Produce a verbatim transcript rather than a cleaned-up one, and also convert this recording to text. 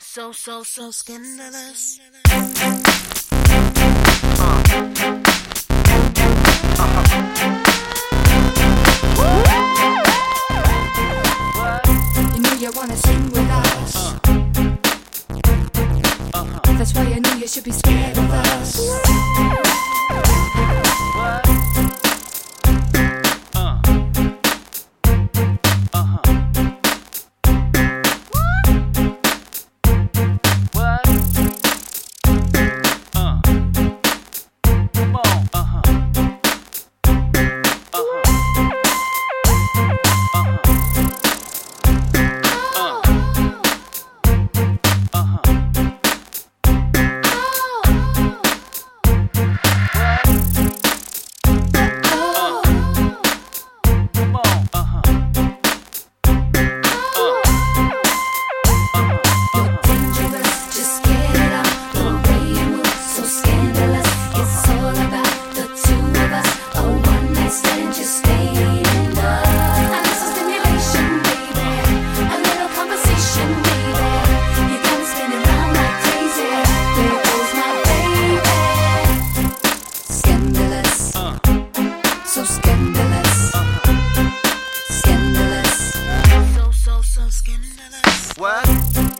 So, so, so scandalous. You know you wanna sing with us. That's why you know you should be scared of us. So scandalous, scandalous, So, so, so scandalous. What?